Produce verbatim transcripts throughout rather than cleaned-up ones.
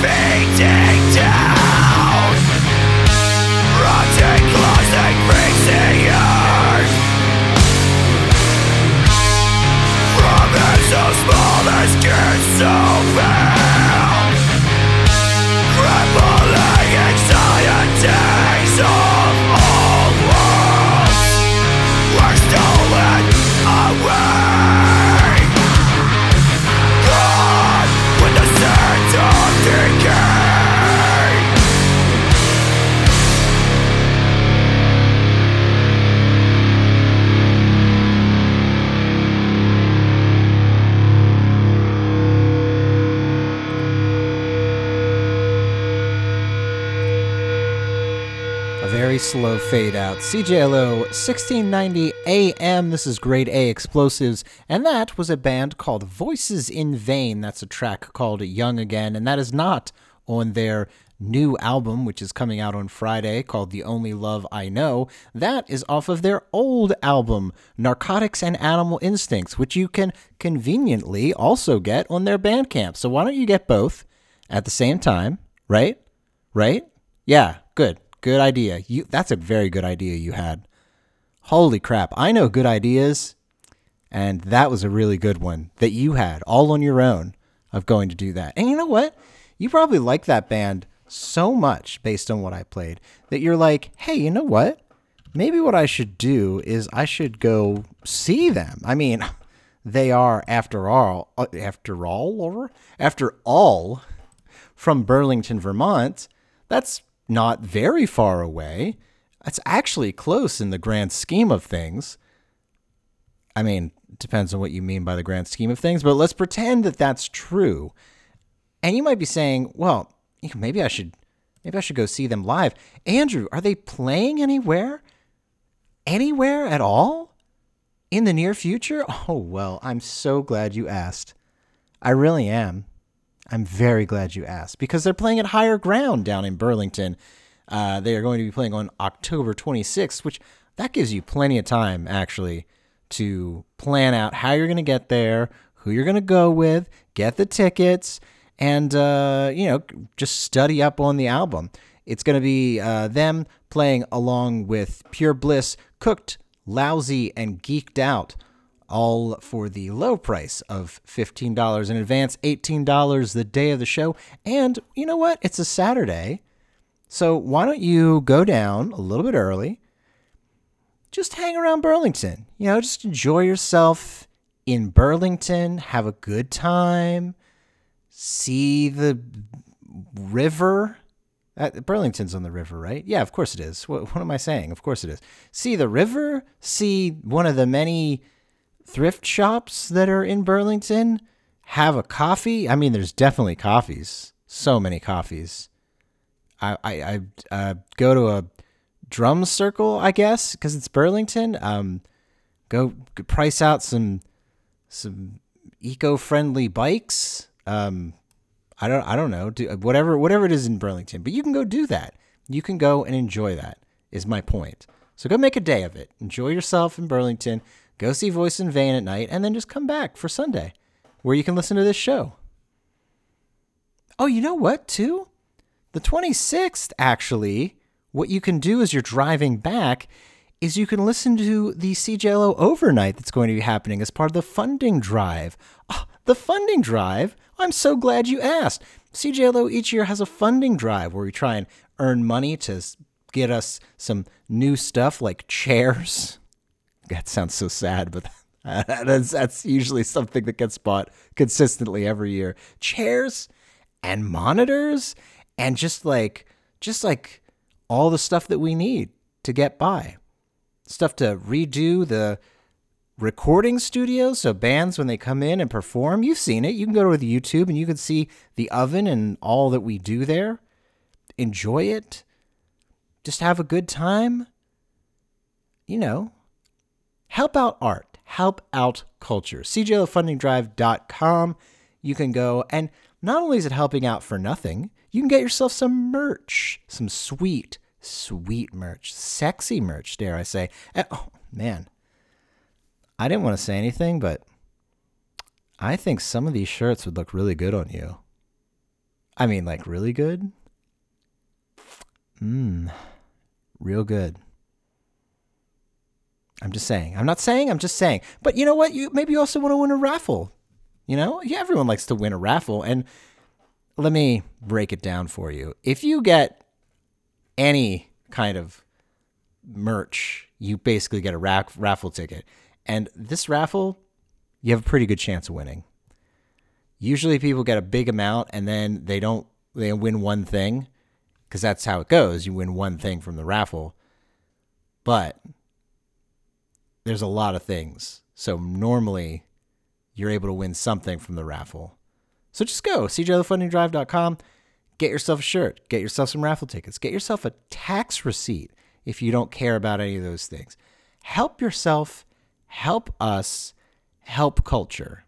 beating down. Rotting closet breaks the earth. From it so small, the skin so pale. Crippling anxieties of all worlds were stolen away. God, with the scent of decay. A very slow fade out. C J L O sixteen ninety A M. This is Grade A Explosives, and that was a band called Voices in Vain. That's a track called Young Again, and that is not on their new album, which is coming out on Friday, called The Only Love I Know. That is off of their old album, Narcotics and Animal Instincts, which you can conveniently also get on their Bandcamp. So why don't you get both at the same time, right? Right? Yeah, good. Good idea. You that's a very good idea you had. Holy crap. I know good ideas, and that was a really good one that you had all on your own of going to do that. And you know what? You probably like that band so much based on what I played that you're like, hey, you know what? Maybe what I should do is I should go see them. I mean, they are, after all, uh, after all, or after all, from Burlington, Vermont. That's not very far away. It's actually close in the grand scheme of things. I mean, depends on what you mean by the grand scheme of things, but let's pretend that that's true. And you might be saying, well, maybe I should maybe I should go see them live. Andrew, are they playing anywhere? Anywhere at all? In the near future? Oh, well, I'm so glad you asked. I really am. I'm very glad you asked, because they're playing at Higher Ground down in Burlington. Uh, they are going to be playing on October twenty-sixth, which that gives you plenty of time, actually, to plan out how you're going to get there, who you're going to go with, get the tickets, and, uh, you know, just study up on the album. It's going to be uh, them playing along with Pure Bliss, Cooked, Lousy, and Geeked Out, all for the low price of fifteen dollars in advance, eighteen dollars the day of the show. And you know what? It's a Saturday. So why don't you go down a little bit early? Just hang around Burlington. You know, just enjoy yourself in Burlington. Have a good time. See the river. Uh, Burlington's on the river, right? Yeah, of course it is. What, what am I saying? Of course it is. See the river. See one of the many thrift shops that are in Burlington. Have a coffee. I mean, there's definitely coffees. So many coffees. I I, I uh, go to a drum circle, I guess, because it's Burlington. Um, go price out some some eco-friendly bikes. Um, I don't I don't know. Do whatever whatever it is in Burlington, but you can go do that. You can go and enjoy that. Is my point. So go make a day of it. Enjoy yourself in Burlington. Go see Voice in Vain at night, and then just come back for Sunday, where you can listen to this show. Oh, you know what, too? The twenty-sixth, actually, what you can do as you're driving back is you can listen to the C J L O overnight that's going to be happening as part of the funding drive. Oh, the funding drive? I'm so glad you asked. C J L O each year has a funding drive where we try and earn money to get us some new stuff like chairs. That sounds so sad, but that's, that's usually something that gets bought consistently every year. Chairs and monitors and just like just like all the stuff that we need to get by. Stuff to redo the recording studios, so bands, when they come in and perform, you've seen it. You can go to the YouTube and you can see the oven and all that we do there. Enjoy it. Just have a good time. You know. Help out art. Help out culture. C J L O funding drive dot com. You can go, and not only is it helping out for nothing, you can get yourself some merch. Some sweet, sweet merch. Sexy merch, dare I say. And, oh, man. I didn't want to say anything, but I think some of these shirts would look really good on you. I mean, like, really good? Mmm, real good. I'm just saying. I'm not saying, I'm just saying. But you know what? You maybe you also want to win a raffle. You know? Yeah, everyone likes to win a raffle. And let me break it down for you. If you get any kind of merch, you basically get a raff- raffle ticket. And this raffle, you have a pretty good chance of winning. Usually people get a big amount and then they don't, they win one thing because that's how it goes. You win one thing from the raffle. But there's a lot of things. So normally you're able to win something from the raffle. So just go, c j l funding drive dot com, get yourself a shirt, get yourself some raffle tickets, get yourself a tax receipt if you don't care about any of those things. Help yourself, help us, help culture.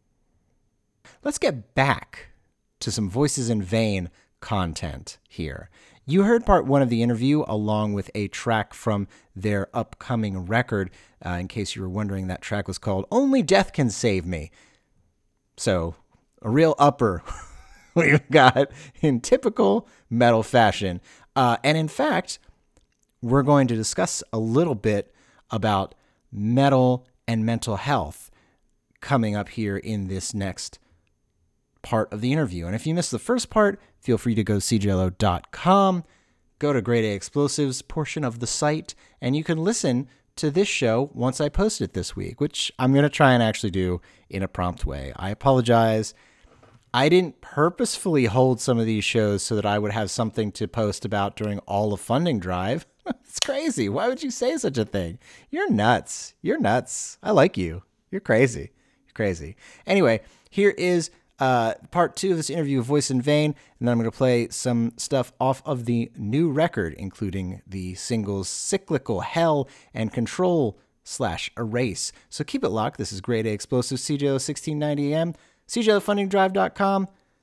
Let's get back to some Voices in Vain content here. You heard part one of the interview along with a track from their upcoming record. Uh, in case you were wondering, that track was called Only Death Can Save Me. So a real upper we've got in typical metal fashion. Uh, and in fact, we're going to discuss a little bit about metal and mental health coming up here in this next part of the interview. And if you missed the first part, feel free to go to c j l o dot com, go to Grade A Explosives portion of the site, and you can listen to this show once I post it this week, which I'm going to try and actually do in a prompt way. I apologize. I didn't purposefully hold some of these shows so that I would have something to post about during all of Funding Drive. It's crazy. Why would you say such a thing? You're nuts. You're nuts. I like you. You're crazy. You're crazy. Anyway, here is uh, part two of this interview with Voice in Vain, and then I'm going to play some stuff off of the new record, including the singles Cyclical Hell and Control slash Erase. So keep it locked. This is Grade A Explosive, C J O sixteen ninety A M, c j l funding drive dot com.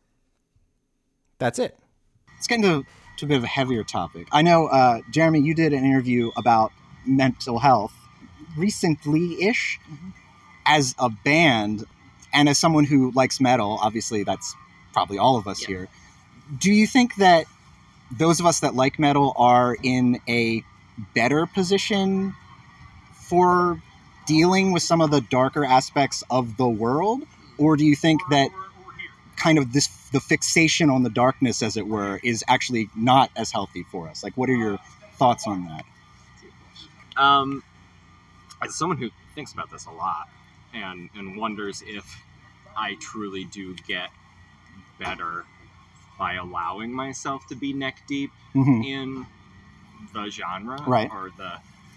That's it. Let's get into to a bit of a heavier topic. I know, uh, Jeremy, you did an interview about mental health recently-ish. Mm-hmm. As a band and as someone who likes metal, obviously that's probably all of us yeah. here. Do you think that those of us that like metal are in a better position for dealing with some of the darker aspects of the world? Or do you think that kind of this, the fixation on the darkness, as it were, is actually not as healthy for us? Like, what are your thoughts on that? Um, as someone who thinks about this a lot and, and wonders if I truly do get better by allowing myself to be neck deep mm-hmm. in the genre right. or the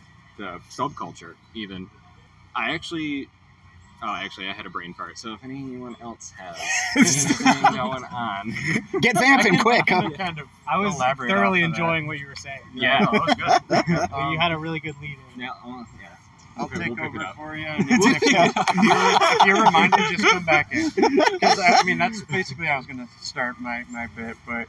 the subculture even. I actually... Oh, actually, I had a brain fart. So if anyone else has anything going on, get vamping quick. Huh? Kind of I was thoroughly enjoying that. What you were saying. Yeah, that was good. um, you had a really good lead in. Yeah, uh, yeah. I'll okay, take we'll over for you. And if, if, if you're reminded, just come back in. Because I mean, that's basically how I was going to start my, my bit. But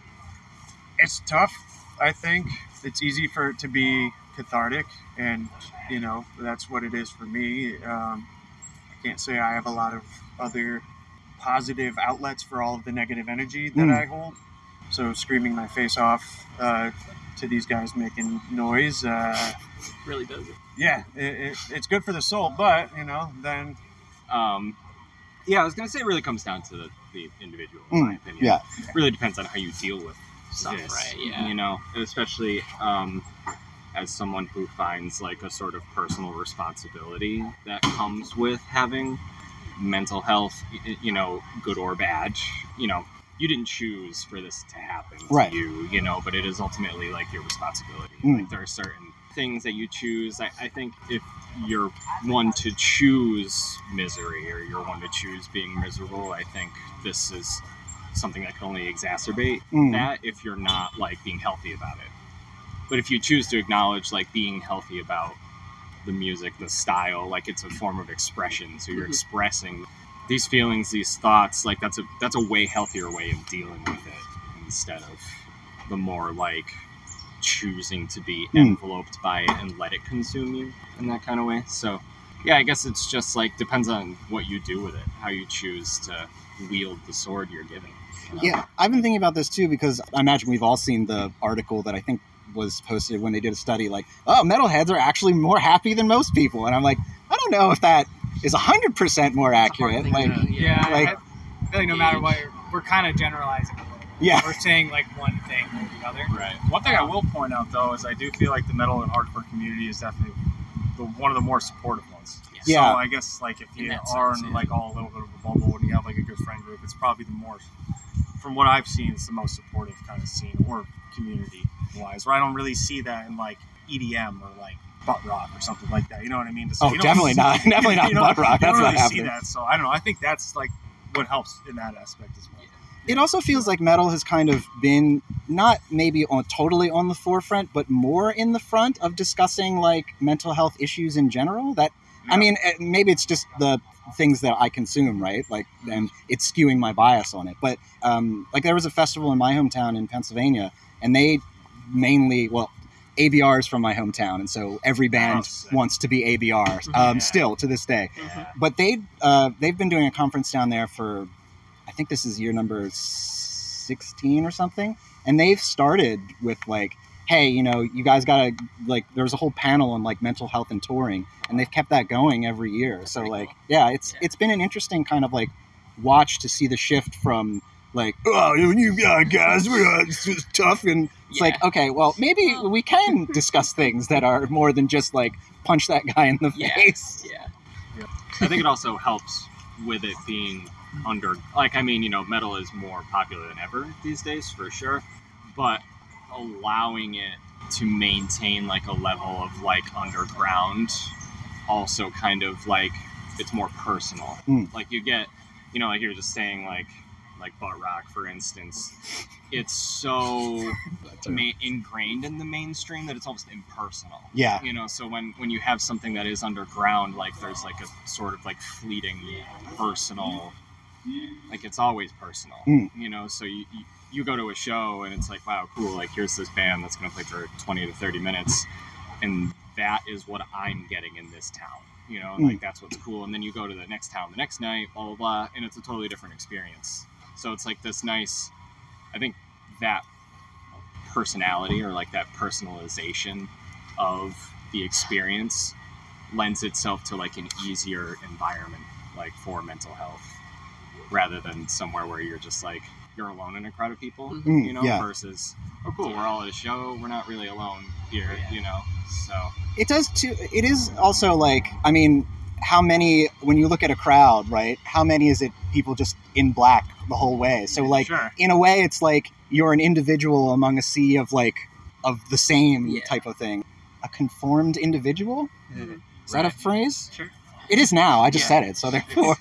it's tough. I think it's easy for it to be cathartic, and you know that's what it is for me. Um, Can't say I have a lot of other positive outlets for all of the negative energy that mm. I hold. So screaming my face off uh, to these guys making noise uh, really does it. Yeah, it, it, it's good for the soul, but you know, then um, yeah, I was gonna say it really comes down to the, the individual, in mm. my opinion. Yeah, it really depends on how you deal with stuff, yes. right? Yeah, you know, especially. Um, as someone who finds like a sort of personal responsibility that comes with having mental health, you know, good or bad, you know, you didn't choose for this to happen to right. you, you know, but it is ultimately like your responsibility. Mm. Like there are certain things that you choose. I, I think if you're one to choose misery or you're one to choose being miserable, I think this is something that can only exacerbate mm. that if you're not like being healthy about it. But if you choose to acknowledge, like, being healthy about the music, the style, like, it's a form of expression. So you're mm-hmm. expressing these feelings, these thoughts. Like, that's a that's a way healthier way of dealing with it instead of the more, like, choosing to be mm. enveloped by it and let it consume you in that kind of way. So yeah, I guess it's just like depends on what you do with it, how you choose to wield the sword you're given. You know? Yeah, I've been thinking about this too because I imagine we've all seen the article that I think was posted when they did a study like, oh, metalheads are actually more happy than most people. And I'm like, I don't know if that is one hundred percent more accurate. thing Like, to- Yeah, like- I I feel like no matter what, we're kind of generalizing a little bit. Yeah. We're saying like one thing or the other. Right. One thing I will point out though is I do feel like the metal and hardcore community is definitely the, one of the more supportive ones. Yeah. So I guess like if In you that are sense, in yeah. like all a little bit of a bubble and you have like a good friend group, it's probably the more, from what I've seen, it's the most supportive kind of scene or community wise. Where I don't really see that in like E D M or like butt rock or something like that. You know what I mean? So oh, you don't definitely see- not. Definitely not you don't- butt rock. You That's don't not really see happening. that. So I don't know. I think that's like what helps in that aspect as well. It also feels like metal has kind of been not maybe on totally on the forefront, but more in the front of discussing like mental health issues in general. That I Yeah. mean, eh, maybe it's just the things that I consume, right? Like, and it's skewing my bias on it. But um, like, there was a festival in my hometown in Pennsylvania, and they mainly, well, A B R is from my hometown, and so every band Oh, sick. wants to be A B Rs, um, Yeah. still to this day. Yeah. But they uh, they've been doing a conference down there for, I think this is year number sixteen or something, and they've started with like, hey, you know, you guys gotta like. There was a whole panel on like mental health and touring, and they've kept that going every year. So pretty like, cool. yeah, it's Yeah. it's been an interesting kind of like watch to see the shift from like, oh, you yeah, guys, we're it's just tough, and it's Yeah. like, okay, well, maybe we can discuss things that are more than just like punch that guy in the Yeah. face. Yeah. I think it also helps with it being under, like, I mean, you know, metal is more popular than ever these days, for sure, but allowing it to maintain, like, a level of, like, underground also kind of, like, it's more personal. Mm. Like, you get, you know, like, you're just saying, like, like butt rock, for instance, it's so ma- ingrained in the mainstream that it's almost impersonal. Yeah. You know, so when when you have something that is underground, like there's like a sort of like fleeting personal, like it's always personal. Mm. You know, so you, you you go to a show and it's like, wow, cool, like here's this band that's gonna play for twenty to thirty minutes, and that is what I'm getting in this town. You know, and Mm. like that's what's cool. And then you go to the next town the next night, blah blah blah, and it's a totally different experience. So it's like this nice, I think that personality or like that personalization of the experience lends itself to like an easier environment, like for mental health, rather than somewhere where you're just like you're alone in a crowd of people, Mm, you know, yeah. versus oh cool, we're all at a show, we're not really alone here, you know. So It does too. It is also like, I mean, how many, when you look at a crowd, right? How many is it people just in black the whole way? So like, Sure. in a way, it's like you're an individual among a sea of like, of the same Yeah. type of thing. A conformed individual? Is that a Right. phrase? Sure. It is now. I just Yeah. said it. So therefore,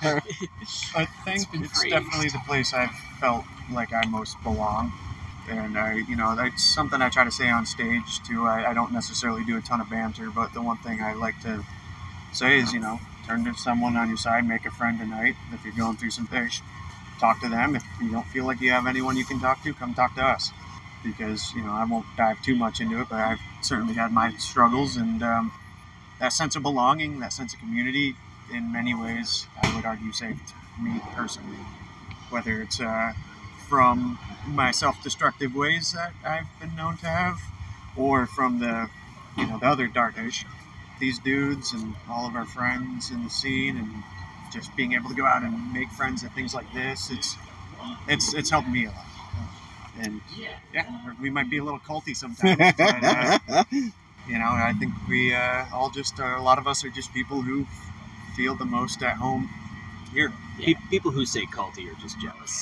I think been it's free. definitely the place I've felt like I most belong. And I, you know, that's something I try to say on stage too. I, I don't necessarily do a ton of banter, but the one thing I like to say is, you know, turn to someone on your side, make a friend tonight. If you're going through some things, talk to them. If you don't feel like you have anyone you can talk to, come talk to us. Because, you know, I won't dive too much into it, but I've certainly had my struggles, and um, that sense of belonging, that sense of community, in many ways, I would argue, saved me personally. Whether it's uh, from my self-destructive ways that I've been known to have, or from the, you know, the other dark age. These dudes and all of our friends in the scene, and just being able to go out and make friends at things like this, it's it's it's helped me a lot. And yeah, we might be a little culty sometimes, but uh, you know, I think we uh, all just are, a lot of us are just people who feel the most at home here. Pe- people who say culty are just jealous.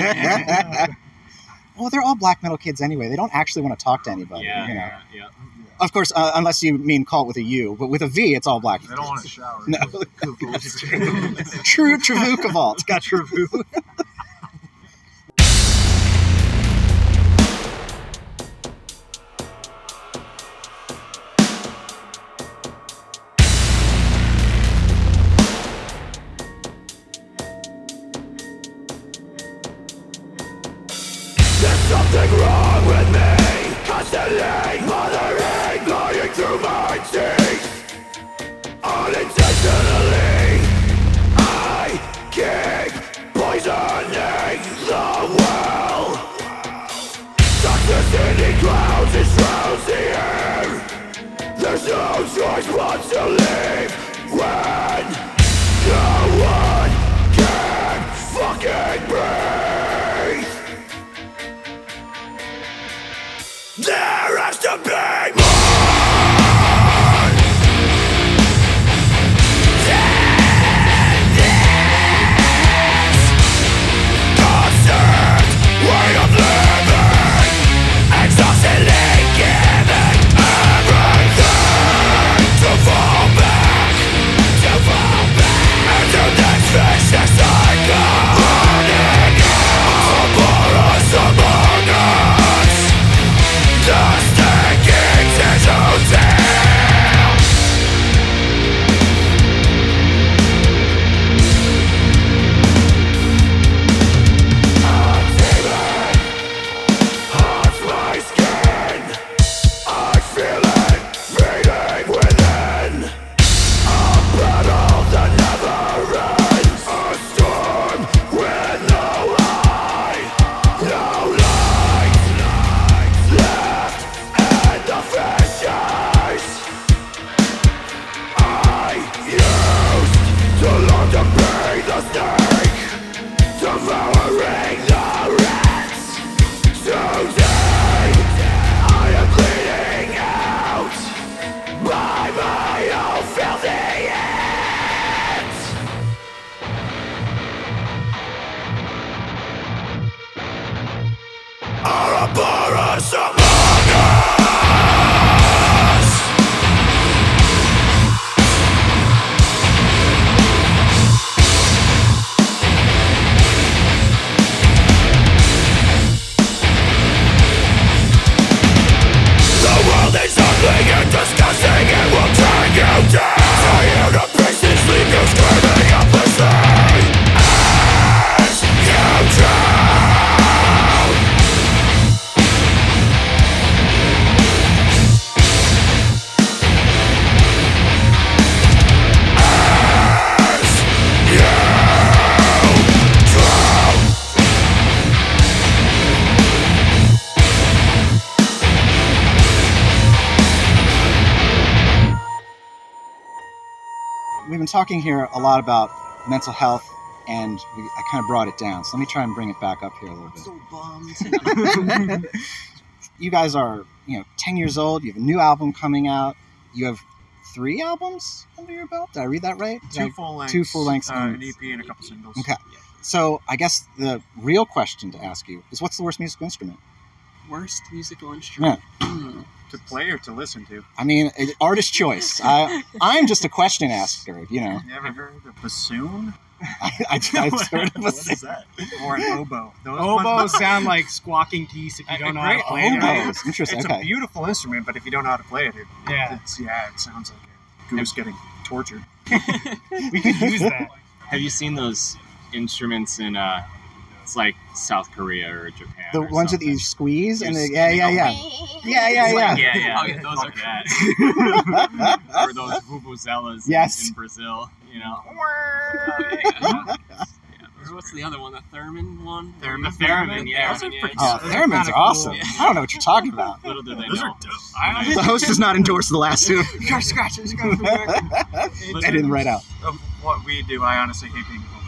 well, they're all black metal kids anyway. They don't actually want to talk to anybody. yeah, You know? yeah, yeah. Of course, uh, unless you mean cult with a U, but with a V, it's all black. They don't want to shower. No. True Travuka Vault. Got Travu. There's something wrong with me. Constantly bothering, lying through my teeth. Unintentional the well. Toxicity clouds and shrouds the air. There's no choice but to leave when no one can fucking breathe. There has to be more. Way of living, exhaustedly giving everything to fall back, to fall back into this vicious cycle. Running out for us among us, the stinking tissue tear. Devouring the rats. Today I am cleaning out by my own filthy hands. Ouroboros among us. It's ugly and disgusting, it will turn you down. Tear you to pieces, leave you screaming helplessly as you drown. As you drown. We've been talking here a lot about mental health, and we, I kind of brought it down. So let me try and bring it back up here a little bit. So bummed. You guys are, you know, ten years old. You have a new album coming out. You have three albums under your belt. Did I read that right? Did Two I- full lengths. Two full lengths. Uh, and- an E P and a couple singles. Okay. So I guess the real question to ask you is, what's the worst musical instrument? Worst musical instrument. Hmm. To play or to listen to. I mean, it- artist choice. I, I'm just a question asker, you know. You ever heard of a bassoon? I, I, I've heard of a What is that? Or an oboe. Those Oboes ones- sound like squawking geese if you A- don't a know how to great play it. right? Oboes. Interesting. It's Okay. a beautiful instrument, but if you don't know how to play it, it Yeah. it's, yeah, it sounds like a goose getting tortured. We could use that. Have you seen those instruments in uh it's like South Korea or Japan? The or ones that something? you squeeze and You the, yeah, yeah, yeah. Yeah, yeah, It's yeah. like, yeah, yeah. Oh, yeah, those Fuck are that. Or those vuvuzelas Yes. in, in Brazil, you know. Oh, yeah. Or what's the other one? The theremin one? Theremin. The theremin, yeah. Those are pretty Oh, Those are theremins kinda are awesome. cool. I don't know what you're talking about. Little do they Those know. are dope. I- The host does not endorse the last two. Scratch, scratch, scratch. I didn't write out. Of what we do, I honestly hate being a vocalist.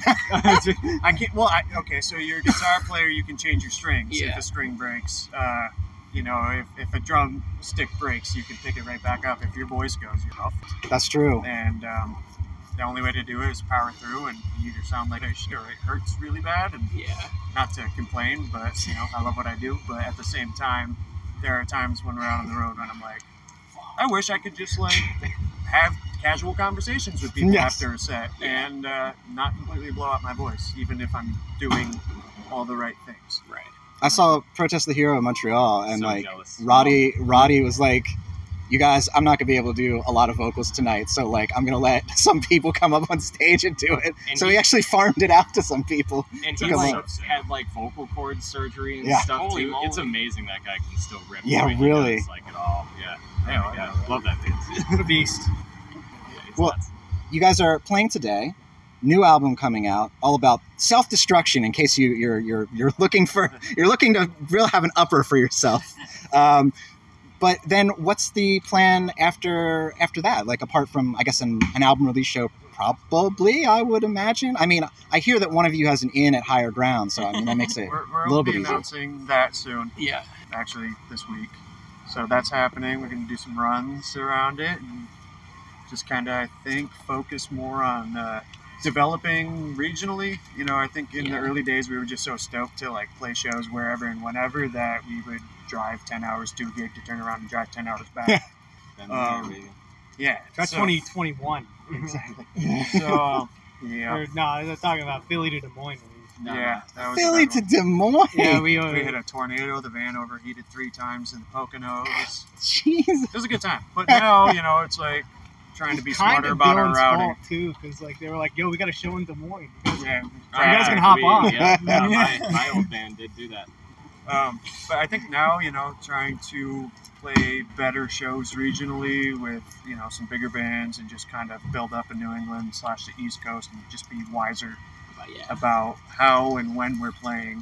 I can't. Well, I, okay. So you're a guitar player. You can change your strings Yeah. if a string breaks. Uh, you know, if, if a drum stick breaks, you can pick it right back up. If your voice goes, you're off. That's true. And um, the only way to do it is power through, and you either sound like shit or it hurts really bad. And Yeah. not to complain, but you know, I love what I do. But at the same time, there are times when we're out on the road when I'm like, I wish I could just like have casual conversations with people Yes. after a set and uh, not completely blow out my voice, even if I'm doing all the right things. Right. I saw Protest the Hero in Montreal, and So like jealous. Roddy, Roddy was like, "You guys, I'm not gonna be able to do a lot of vocals tonight, so like I'm gonna let some people come up on stage and do it." And so he- he actually farmed it out to some people. And Took he a like lot. had like vocal cord surgery and Yeah. stuff Holy too. moly. It's amazing that guy can still rip. Yeah, the way he really. does, like it all. Yeah. Yeah, Yeah. yeah. Love that dude. The beast. Yeah, he's Well, nuts. You guys are playing today. new album coming out, all about self-destruction. In case you, you're you're you're looking for you're looking to really have an upper for yourself. Um, but then, what's the plan after after that? Like apart from, I guess, an, an album release show, probably. I would imagine. I mean, I hear that one of you has an in at Higher Ground, so I mean that makes it We're, we're a little be bit easier. announcing that soon. Yeah. Actually, this week. So that's happening. We're going to do some runs around it and just kind of, I think, focus more on uh, developing regionally. You know, I think in Yeah. the early days we were just so stoked to like play shows wherever and whenever that we would drive ten hours to a gig to turn around and drive ten hours back. Then Um, maybe. yeah. That's so- twenty twenty-one. Exactly. So, yeah. Or, no, I was talking about Philly to Des Moines. No, Yeah. That was Philly a to bad Des Moines. Yeah, we, uh, one. We hit a tornado. The van overheated three times in the Poconos. Jeez. It was a good time. But now, you know, it's like trying to be kind smarter of about our Dylan's routing. fault too, because like they were like, "Yo, we got a show in Des Moines." You guys- Yeah. You guys can Uh, hop we- on. Yeah, yeah, my, my old band did do that. Um, but I think now, you know, trying to play better shows regionally with, you know, some bigger bands and just kind of build up in New England slash the East Coast and just be wiser But yeah. about how and when we're playing.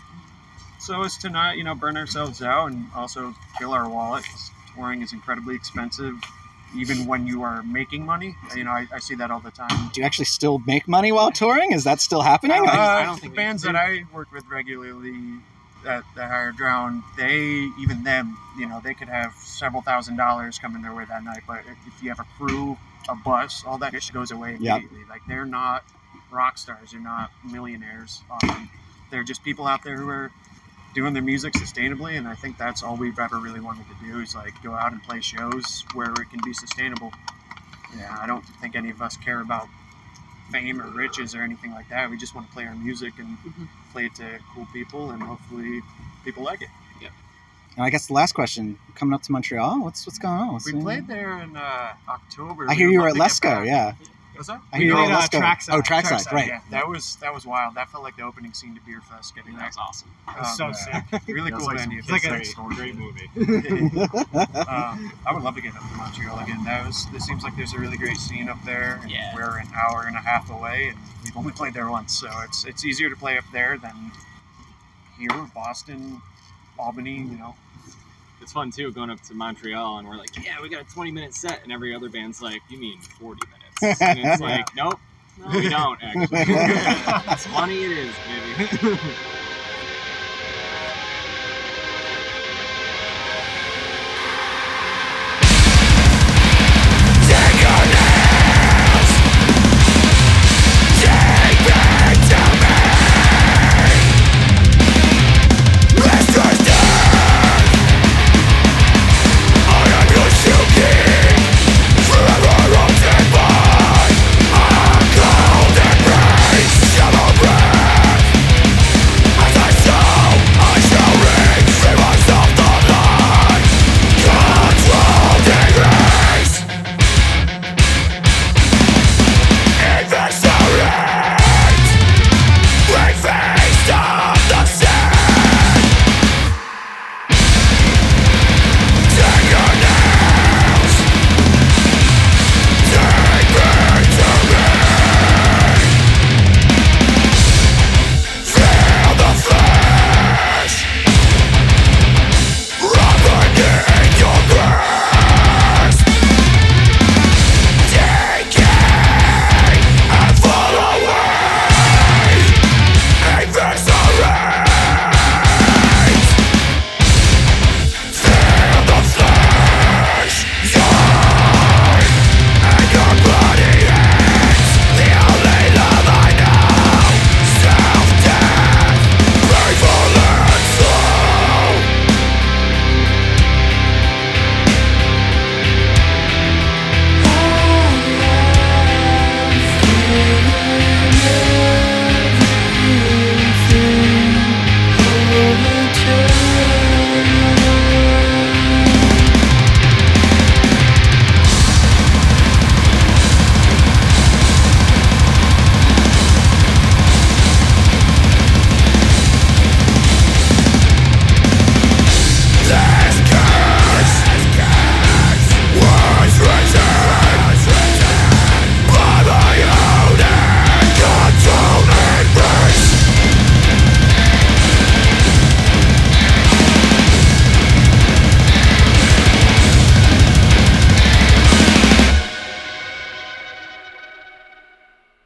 So as to not, you know, burn ourselves out and also kill our wallet, 'cause touring is incredibly expensive, even when you are making money. You know, I, I see that all the time. Do you actually still make money while touring? Is that still happening? Uh, I don't think we bands do. that I work with regularly at the Higher Ground, they, even them, you know, they could have several thousand dollars coming their way that night. But if if you have a crew, a bus, all that shit goes away Yep. immediately. Like, they're not rock stars. They're not millionaires. Um, they're just people out there who are doing their music sustainably. And I think that's all we've ever really wanted to do is, like, go out and play shows where it can be sustainable. Yeah, I don't think any of us care about fame or riches or anything like that. We just want to play our music and play it to cool people, and hopefully people like it. And I guess the last question, coming up to Montreal, what's what's going on? What's We going played on? there in uh, October. I hear We you would were at love to get Lesko, back. yeah. Was that? I We hear you were played, at uh, Lesko. Trackside. Oh, Trackside, Trackside, right. Yeah, that was that was wild. That felt like the opening scene to Beer Fest. Getting That that. was awesome. It was so Um, sick. Really Feels cool like venue. It's like a Great, great movie. um, I would love to get up to Montreal again. That was. It seems like there's a really great scene up there. And Yeah. We're an hour and a half away, and we've only played there once, so it's it's easier to play up there than here, Boston, Albany. You know. It's fun too going up to Montreal and we're like, yeah, we got a twenty minute set, and every other band's like, you mean forty minutes? And it's like, nope, no, we don't actually. It's funny, it is, baby.